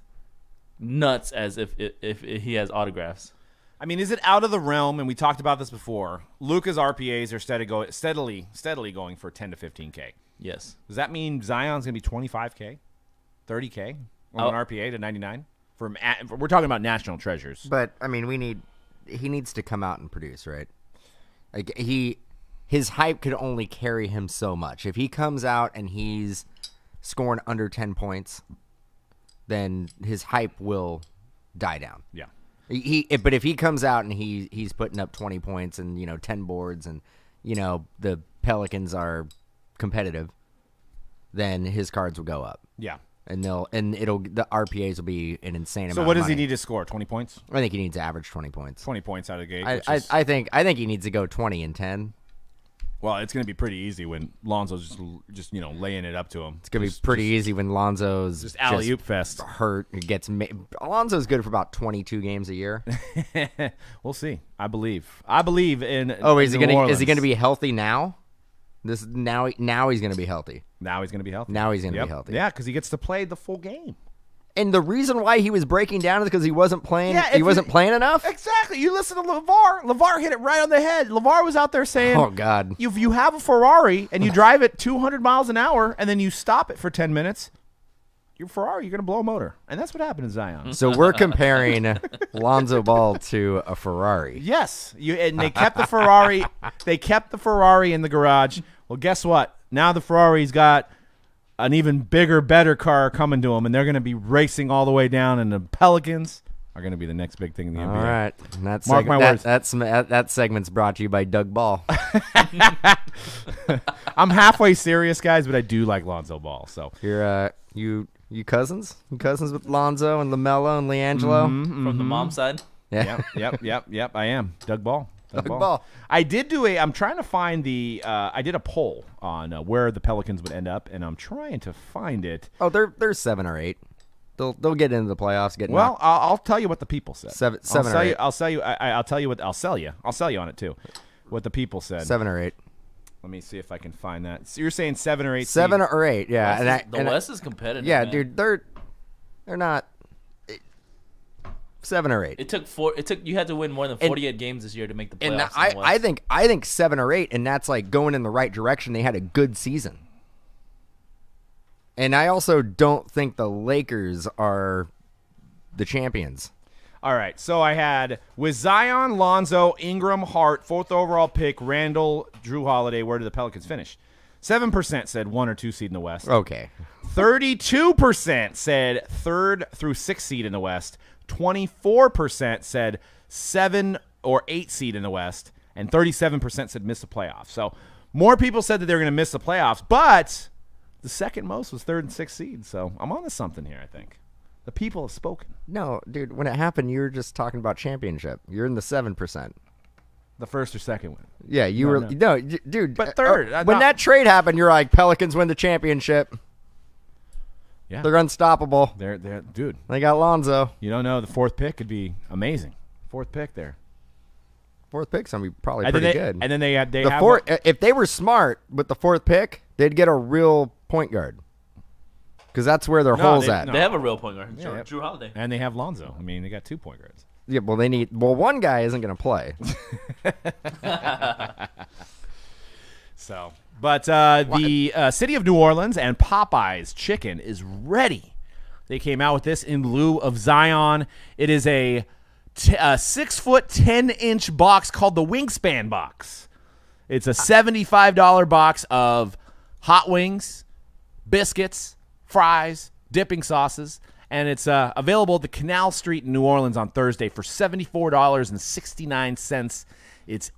nuts as if he has autographs. I mean, is it out of the realm? And we talked about this before. Luka's RPAs are steadily going for 10 to 15K. Yes. Does that mean Zion's going to be 25K, 30K on an RPA to 99? We're talking about national treasures. But I mean, he needs to come out and produce, right? Like his hype could only carry him so much. If he comes out and he's scoring under 10 points, then his hype will die down. Yeah. But if he comes out and he's putting up 20 points and 10 boards and the Pelicans are competitive, then his cards will go up. Yeah. And the RPAs will be an insane amount. So what of does he money. need to score? 20 points? I think he needs to average 20 points. 20 points out of the gate. I think he needs to go 20 and 10. Well, it's going to be pretty easy when Lonzo's just laying it up to him. It's going to be pretty easy when Lonzo's just alley-oop fest. Hurt. Lonzo's good for about 22 games a year. We'll see. I believe in. Oh, is he New Orleans. going to be healthy now? Now he's going to be healthy. Now he's going to be healthy. Now he's going to be healthy. Yeah, because he gets to play the full game. And the reason why he was breaking down is because he wasn't playing. Yeah, he wasn't playing enough. Exactly. You listen to LeVar. LeVar hit it right on the head. LeVar was out there saying, "Oh God, if you have a Ferrari and you drive it 200 miles an hour and then you stop it for 10 minutes, your Ferrari, you're going to blow a motor." And that's what happened to Zion. So we're comparing Lonzo Ball to a Ferrari. Yes, and they kept the Ferrari. They kept the Ferrari in the garage. Well, guess what? Now the Ferrari's got an even bigger, better car coming to them, and they're going to be racing all the way down, and the Pelicans are going to be the next big thing in the NBA. All right. And Mark my words. That segment's brought to you by Doug Ball. I'm halfway serious, guys, but I do like Lonzo Ball. So You're you cousins? You cousins with Lonzo and LaMelo and LiAngelo? From the mom side? Yeah. Yep. I am Doug Ball. Doug Ball. I did I'm trying to find I did a poll on where the Pelicans would end up, and I'm trying to find it. Oh, they're 7 or 8. They'll get into the playoffs. I'll tell you what the people said. Seven I'll or 8. I'll sell you what I'll sell you. I'll sell you on it too. What the people said. 7 or 8. Let me see if I can find that. So you're saying 7 or 8. 7 or 8. Yeah. The West is competitive. Yeah, man. dude. They're not 7 or 8. It took you had to win more than 48 games this year to make the playoffs. And in the West. I think 7 or 8, and that's like going in the right direction. They had a good season. And I also don't think the Lakers are the champions. All right, so I had with Zion, Lonzo, Ingram, Hart, 4th overall pick, Randall, Drew Holiday. Where did the Pelicans finish? 7% said 1 or 2 seed in the West. Okay. 32% said 3rd through 6th seed in the West. 24% said 7 or 8 seed in the West. And 37% said miss the playoffs. So more people said that they're going to miss the playoffs, but the second most was 3rd and 6th seed. So I'm on to something here, I think. The people have spoken. No, dude, when it happened, you were just talking about championship. You're in the 7%. The first or second win. Yeah, you No, were. no. No, dude. But third. When that trade happened, you're like, Pelicans win the championship. Yeah. They're unstoppable. They're dude. They got Lonzo. You don't know, the 4th pick could be amazing. 4th pick there. 4th pick's gonna be probably And pretty then good. And then they the have fourth, if they were smart with the 4th pick, they'd get a real point guard. Because that's where their No, holes they- at. no. They have a real point guard, Yeah. Drew Holiday. and they have Lonzo. I mean, they got 2 point guards. Yeah, well, one guy isn't gonna play. So, but the city of New Orleans and Popeyes Chicken is ready. They came out with this in lieu of Zion. It is a 6-foot, 10-inch box called the Wingspan box. It's a $75 box of hot wings, biscuits, fries, dipping sauces, and it's available at the Canal Street in New Orleans on Thursday for $74.69. It's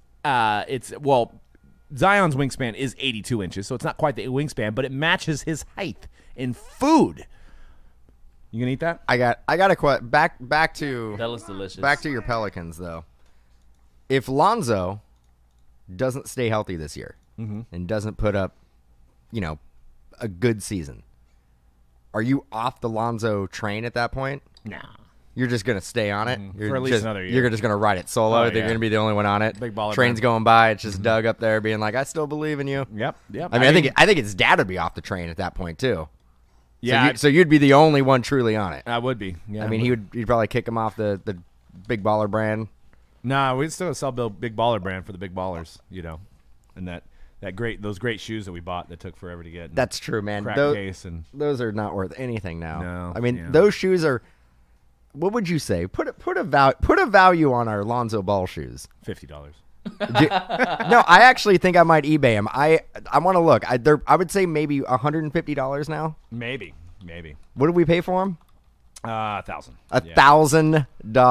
Zion's wingspan is 82 inches, so it's not quite the wingspan, but it matches his height in food. You gonna eat that? I got a question. Back to That looks delicious. back to your Pelicans though. If Lonzo doesn't stay healthy this year and doesn't put up, a good season, are you off the Lonzo train at that point? Nah. You're just gonna stay on it. You're For at least just, another year. You're just gonna ride it solo. Oh, They're yeah. gonna be the only one on it. Big baller Train's brand. going by. It's just Doug up there being like, "I still believe in you." Yep. I mean, I think his dad would be off the train at that point too. Yeah, So you'd be the only one truly on it. I would be. Yeah, I mean, he'd probably kick him off the big baller brand. Nah, we'd still sell Big Baller brand for the big ballers, and those great shoes that we bought that took forever to get. That's true, man. crack case and Those are not worth anything now. No, I mean, yeah. those shoes are. What would you say? Put a value on our Lonzo Ball shoes. $50. No, I actually think I might eBay them. I want to look. I would say maybe $150 now. Maybe. What did we pay for them? 1,000. $1,000.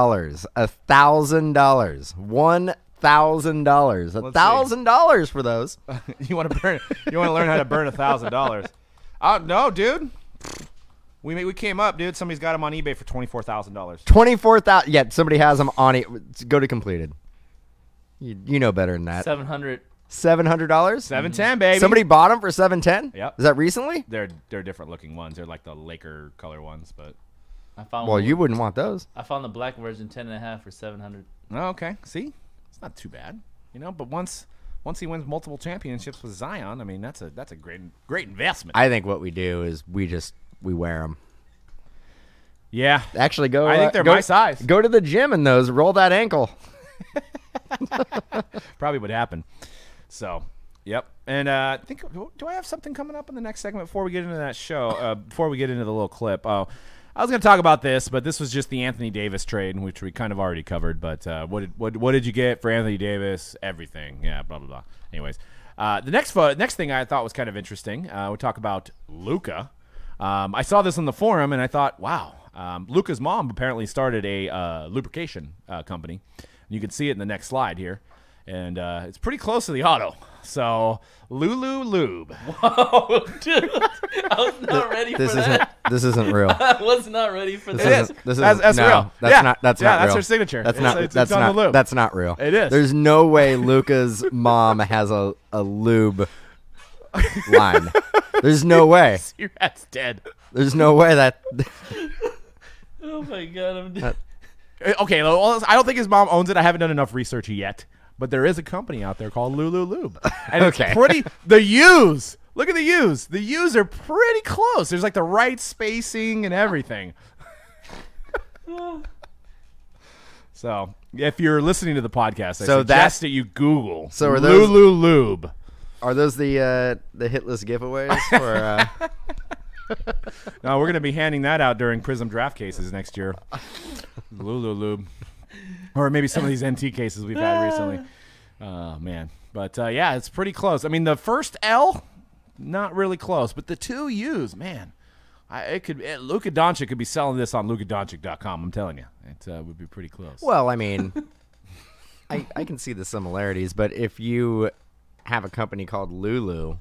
$1,000. $1,000. $1,000 for those. You want to burn? You want to learn how to burn $1,000? Oh no, dude. We came up, dude. Somebody's got them on eBay for $24,000. 24,000. Yeah, somebody has them on it. Go to completed. You know better than that. 700. $700. $710, baby. Somebody bought them for $710. Yep. Is that recently? They're different looking ones. They're like the Laker color ones, but I found Well, one. you wouldn't want those. I found the black version 10.5 for 700. oh, okay. See, it's not too bad, But once he wins multiple championships with Zion, I mean that's a great investment. I think what we do is we wear them. Yeah, Actually, I think they're my size. Go to the gym in those. Roll that ankle. Probably would happen. So, yep. And I think, do I have something coming up in the next segment before we get into that show? Before we get into the little clip? Oh, I was going to talk about this, but this was just the Anthony Davis trade, which we kind of already covered. But what did you get for Anthony Davis? Everything. Yeah, blah blah blah. Anyways, the next thing I thought was kind of interesting. We talk about Luka. I saw this on the forum and I thought, wow. Luka's mom apparently started a lubrication company. You can see it in the next slide here. And it's pretty close to the auto. So, Lulu Lube. Oh, dude. I was not ready for that. This isn't real. I was not ready for This that. isn't. This That's isn't, no, real. That's Yeah. not. That's Yeah, not real. that's her signature. That's It's- not. it's that's on the not. lube. That's not real. It is. There's no way Luka's mom has a lube line. There's no way. Your hat's dead. There's no way that. Oh, my God. I'm dead. Okay, well, I don't think his mom owns it. I haven't done enough research yet. But there is a company out there called Lulu Lube. And Okay. it's pretty. The U's. Look at the U's. The U's are pretty close. There's like the right spacing and everything. So, if you're listening to the podcast, I So suggest that you Google So are those- Lulu Lube. Are those the hitless giveaways? No, we're going to be handing that out during Prism draft cases next year. Lulu Lube. Or maybe some of these NT cases we've had recently. Oh, man. But, yeah, it's pretty close. I mean, the first L, not really close. But the two U's, man. Luka Doncic could be selling this on LukaDoncic.com. I'm telling you, it would be pretty close. Well, I mean, I can see the similarities, but if you have a company called Lulu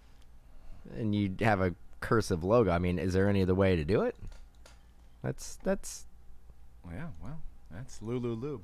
and you have a cursive logo, I mean, is there any other way to do it? That's Yeah, well, that's Lulu Lube.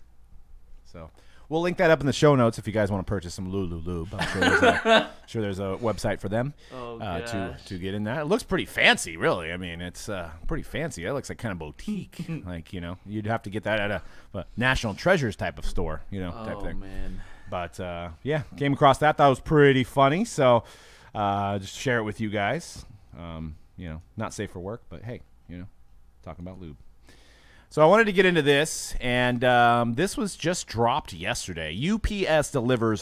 So we'll link that up in the show notes if you guys want to purchase some Lulu Lube. I'm sure there's a website for them to get in that. It looks pretty fancy, really. I mean, it's pretty fancy. It looks like kind of boutique. Like, you'd have to get that at a National Treasures type of store, type thing. Man. But, yeah, came across that. That was pretty funny. So just share it with you guys. Not safe for work, but, hey, talking about lube. So I wanted to get into this, and this was just dropped yesterday. UPS delivers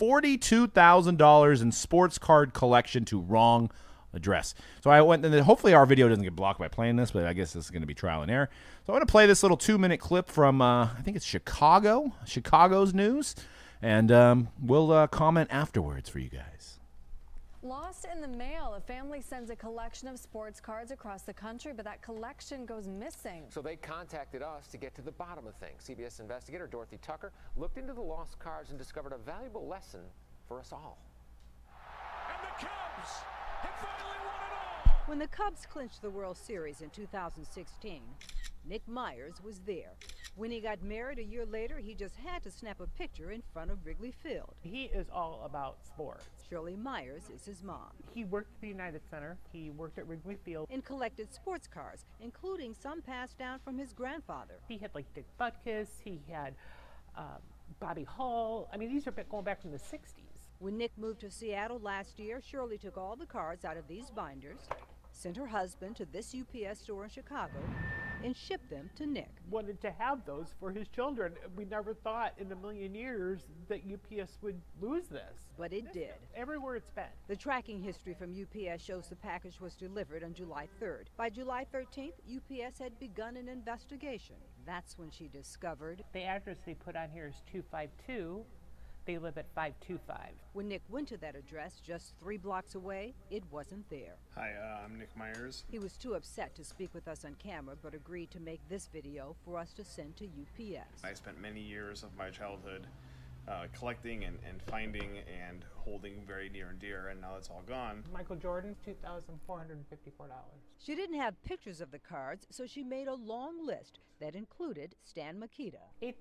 $42,000 in sports card collection to wrong address. So I went, and hopefully our video doesn't get blocked by playing this, but I guess this is going to be trial and error. So I'm going to play this little 2-minute clip from, I think it's Chicago's news, and we'll comment afterwards for you guys. Lost in the mail. A family sends a collection of sports cards across the country, but that collection goes missing. So they contacted us to get to the bottom of things. CBS investigator Dorothy Tucker looked into the lost cards and discovered a valuable lesson for us all. And the Cubs have finally won it all! When the Cubs clinched the World Series in 2016, Nick Myers was there. When he got married a year later, he just had to snap a picture in front of Wrigley Field. He is all about sports. Shirley Myers is his mom. He worked at the United Center. He worked at Wrigley Field. And collected sports cars, including some passed down from his grandfather. He had like Dick Butkus. He had Bobby Hull. I mean, these are going back from the 60s. When Nick moved to Seattle last year, Shirley took all the cards out of these binders, sent her husband to this UPS store in Chicago, and shipped them to Nick. Wanted to have those for his children. We never thought in a million years that UPS would lose this. But it did. Everywhere it's been. The tracking history from UPS shows the package was delivered on July 3rd. By July 13th, UPS had begun an investigation. That's when she discovered the address they put on here is 252. They live at 525. When Nick went to that address just 3 blocks away, it wasn't there. Hi, I'm Nick Myers. He was too upset to speak with us on camera, but agreed to make this video for us to send to UPS. I spent many years of my childhood collecting and finding and holding very near and dear, and now it's all gone. Michael Jordan's $2,454. She didn't have pictures of the cards, so she made a long list that included Stan Mikita.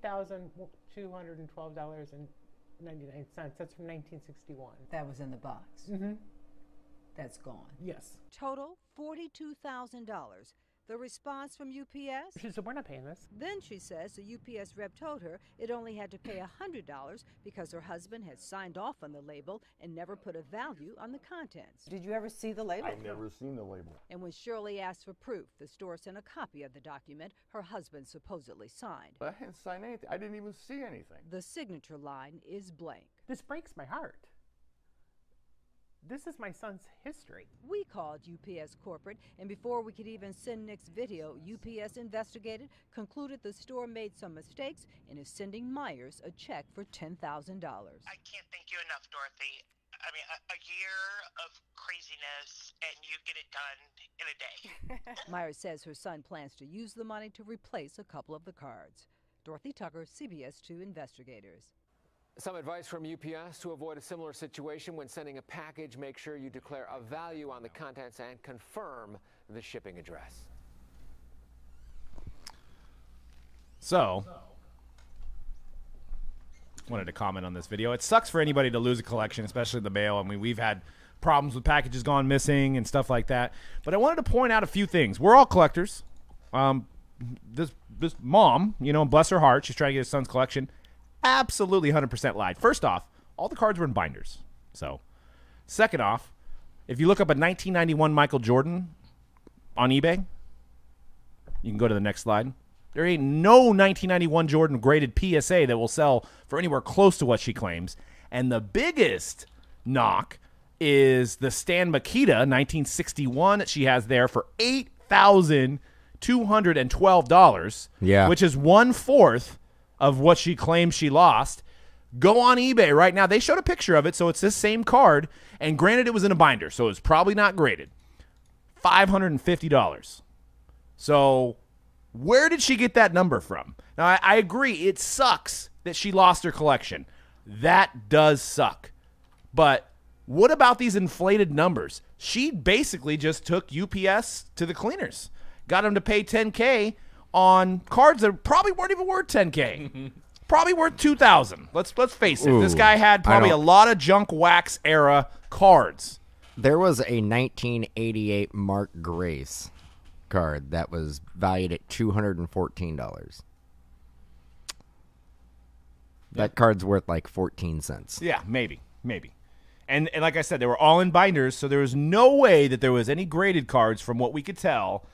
$8,212.99. That's from 1961. That was in the box. Mm-hmm. That's gone. Yes. Total $42,000. The response from UPS? She said, we're not paying this. Then she says the UPS rep told her it only had to pay $100 because her husband had signed off on the label and never put a value on the contents. Did you ever see the label? I've never seen the label. And when Shirley asked for proof, the store sent a copy of the document her husband supposedly signed. But I didn't sign anything. I didn't even see anything. The signature line is blank. This breaks my heart. This is my son's history. We called UPS corporate, and before we could even send Nick's video, UPS investigated, concluded the store made some mistakes, and is sending Myers a check for $10,000. I can't thank you enough, Dorothy. I mean, a year of craziness, and you get it done in a day. Myers says her son plans to use the money to replace a couple of the cards. Dorothy Tucker, CBS 2 Investigators. Some advice from UPS to avoid a similar situation when sending a package. Make sure you declare a value on the contents and confirm the shipping address. So, wanted to comment on this video. It sucks for anybody to lose a collection, especially the mail. I mean, we've had problems with packages gone missing and stuff like that. But I wanted to point out a few things. We're all collectors. This mom, bless her heart, she's trying to get her son's collection. Absolutely 100% lied. First off, all the cards were in binders. So, second off, if you look up a 1991 Michael Jordan on eBay, you can go to the next slide. There ain't no 1991 Jordan graded PSA that will sell for anywhere close to what she claims. And the biggest knock is the Stan Mikita 1961 that she has there for $8,212. Yeah. Which is 1/4 of what she claims she lost. Go on eBay right now. They showed a picture of it, so it's this same card. And granted, it was in a binder, so it's probably not graded. $550. So where did she get that number from? Now, I agree. It sucks that she lost her collection. That does suck. But what about these inflated numbers? She basically just took UPS to the cleaners, got them to pay $10K on cards that probably weren't even worth $10K. Probably worth $2,000. Let's face it. Ooh, this guy had probably a lot of junk wax era cards. There was a 1988 Mark Grace card that was valued at $214. That card's worth like 14 cents. Yeah, maybe. And like I said, they were all in binders, so there was no way that there was any graded cards from what we could tell.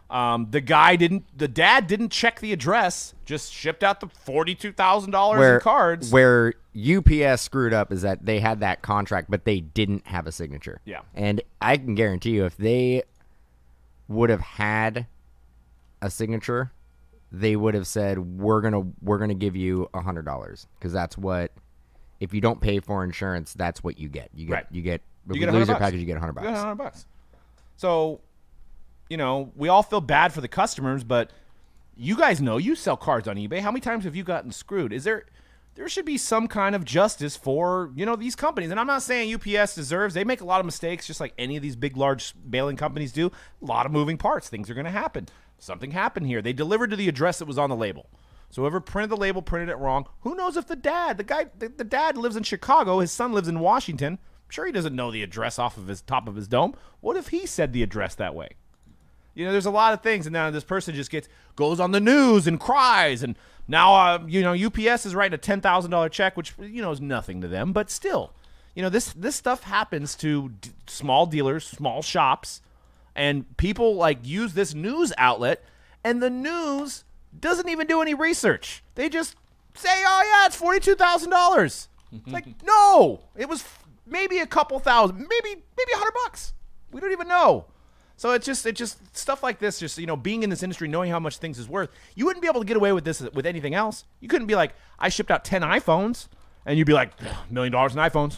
The dad didn't check the address, just shipped out the $42,000 in cards. Where UPS screwed up is that they had that contract, but they didn't have a signature. Yeah. And I can guarantee you, if they would have had a signature, they would have said, we're gonna give you $100, because that's what, if you don't pay for insurance, that's what you get. You get if you lose your package, you get $100. You get $100. So, we all feel bad for the customers, but you guys know you sell cards on eBay. How many times have you gotten screwed? There should be some kind of justice for, these companies. And I'm not saying UPS deserves. They make a lot of mistakes, just like any of these big, large mailing companies do. A lot of moving parts. Things are going to happen. Something happened here. They delivered to the address that was on the label. So whoever printed the label printed it wrong. Who knows if the dad lives in Chicago, his son lives in Washington. I'm sure he doesn't know the address off of his top of his dome. What if he said the address that way? There's a lot of things, and now this person just goes on the news and cries, and now UPS is writing a $10,000 check, which is nothing to them, but still, this stuff happens to small dealers, small shops, and people use this news outlet, and the news doesn't even do any research. They just say, "Oh yeah, it's $42,000." It's no, it was maybe a couple thousand, maybe $100. We don't even know. So it's just stuff like this, just, being in this industry, knowing how much things is worth. You wouldn't be able to get away with this with anything else. You couldn't be like, I shipped out 10 iPhones, and you'd be like, $1 million in iPhones.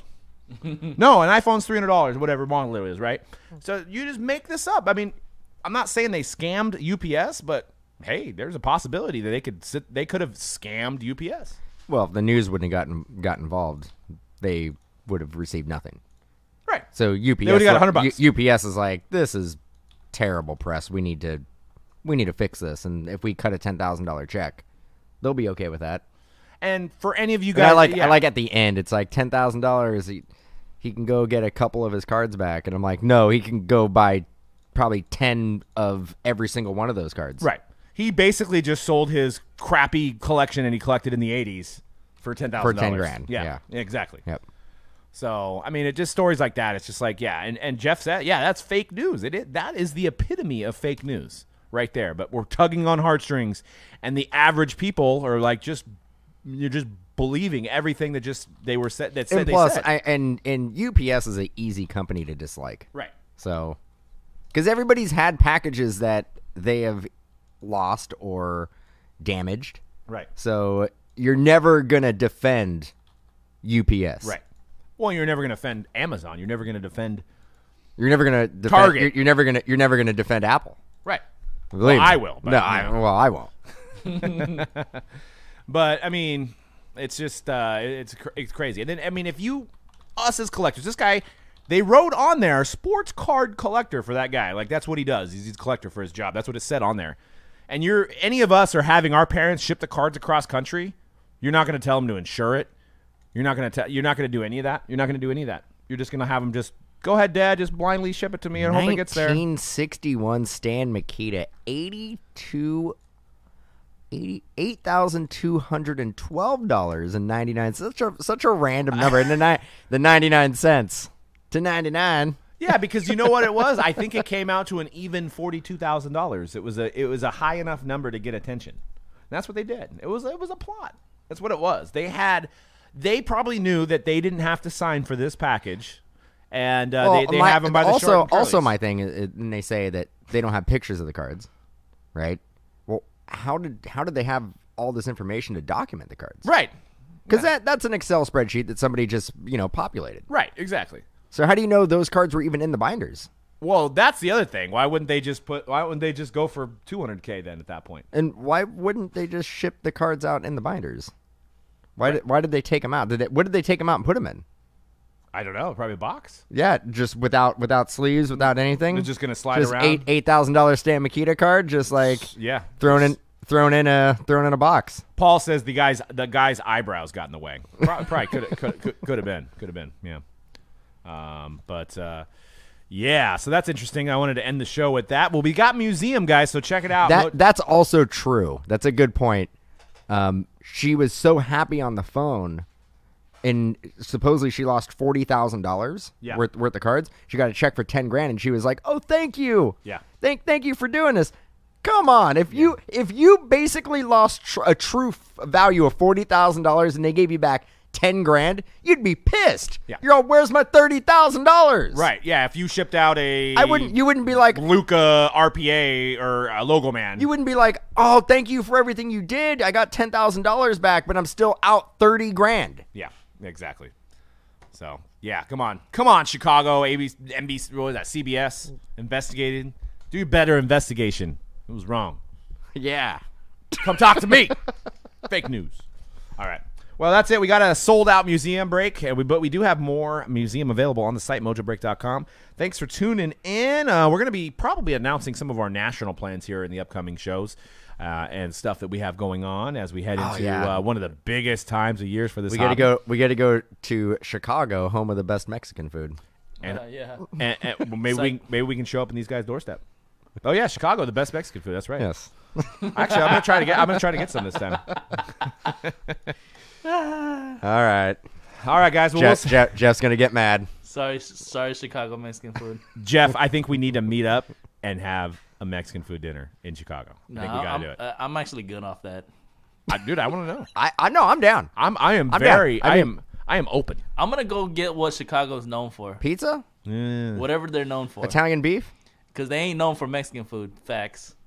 No, an iPhone's $300, whatever model it is, right? So you just make this up. I mean, I'm not saying they scammed UPS, but hey, there's a possibility that they could have scammed UPS. Well, if the news wouldn't have got involved, they would have received nothing. Right. So UPS, they would have got $100. UPS is like, this is terrible press. We need to fix this, and if we cut a $10,000 check, they'll be okay with that. And for any of you guys, I like at the end, it's like $10,000. He can go get a couple of his cards back, and I'm like, no, he can go buy probably 10 of every single one of those cards. Right. He basically just sold his crappy collection that he collected in the 80s for $10,000. For $10,000. Yeah, exactly. Yep. So, I mean, it just stories like that. It's just like, yeah. And Jeff said, yeah, that's fake news. That is the epitome of fake news right there. But we're tugging on heartstrings, and the average people are like you're just believing everything that they were said. That said and plus, they said. And UPS is an easy company to dislike. Right. So, because everybody's had packages that they have lost or damaged. Right. So you're never gonna defend UPS. Right. Well, you're never going to defend Amazon. You're never going to defend. You're never going to defend Target. You're never going to defend Apple. Right. Believe me. I will. But, I won't. But I mean, it's just it's crazy. And then I mean, if us as collectors, this guy, they wrote on there sports card collector for that guy. Like that's what he does. He's a collector for his job. That's what it said on there. And any of us are having our parents ship the cards across country. You're not going to tell them to insure it. You're not going to do any of that. You're not going to do any of that. You're just going to have them just go ahead, Dad. Just blindly ship it to me and hope it gets there. 1961 Stan Mikita, $8,212.99. Such a random number. And the 99 cents to 99. Yeah, because you know what it was? I think it came out to an even $42,000. It was a high enough number to get attention. And that's what they did. It was a plot. That's what it was. They probably knew that they didn't have to sign for this package, and they have them by the short and curlies. Also, my thing is, and they say that they don't have pictures of the cards, right? Well, how did they have all this information to document the cards? Right. Because that's an Excel spreadsheet that somebody just populated. Right. Exactly. So how do you know those cards were even in the binders? Well, that's the other thing. Why wouldn't they just go for $200K then at that point? And why wouldn't they just ship the cards out in the binders? Why did they take them out? What did they take them out and put them in? I don't know. Probably a box. Yeah, just without sleeves, without anything. They're just gonna slide around. $8,000 Stan Mikita card, just like thrown in a box. Paul says the guy's eyebrows got in the way. Probably could have been. Yeah. Yeah, so that's interesting. I wanted to end the show with that. Well, we got museum, guys, so check it out. That's also true. That's a good point. She was so happy on the phone, and supposedly she lost $40,000 worth of cards. She got a check for $10,000, and she was like, "Oh, thank you. Yeah, thank you for doing this." Come on, if you basically lost a true value of $40,000 and they gave you back $10,000, you'd be pissed. Yeah. You're all, where's my $30,000? Right. Yeah. If you shipped out you wouldn't be like Luca RPA or a Logo Man. You wouldn't be like, oh, thank you for everything you did. I got $10,000 back, but I'm still out $30,000. Yeah. Exactly. So yeah, come on, Chicago, ABC, NBC, what was that? CBS investigated. Do better investigation. It was wrong. Yeah. Come talk to me. Fake news. All right. Well, that's it. We got a sold-out museum break, but we do have more museum available on the site, mojobreak.com. Thanks for tuning in. We're going to be probably announcing some of our national plans here in the upcoming shows and stuff that we have going on as we head into one of the biggest times of years for this. We got to go to Chicago, home of the best Mexican food. And maybe we can show up in these guys' doorstep. Oh yeah, Chicago, the best Mexican food. That's right. Yes. Actually, I'm gonna try to get some this time. All right, guys. Well, Jeff's gonna get mad. Sorry, Chicago Mexican food. Jeff, I think we need to meet up and have a Mexican food dinner in Chicago. I think we gotta do it. I'm actually good off that. Dude, I want to know. I know. I'm down. I am open. I'm gonna go get what Chicago's known for. Pizza? Whatever they're known for. Italian beef? Because they ain't known for Mexican food. Facts.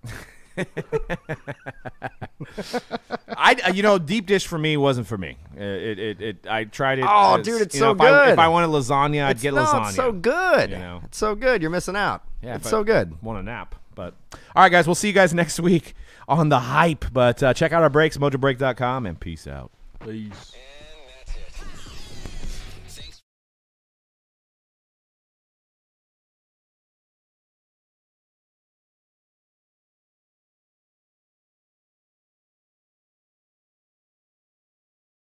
Deep dish for me wasn't for me. I tried it. Oh, dude, it's so good. If I wanted lasagna, I'd get lasagna. It's so good. It's so good. You're missing out. Yeah, it's so good. Want a nap, but all right, guys. We'll see you guys next week on the hype. But check out our breaks, mojobreak.com, and peace out. Peace.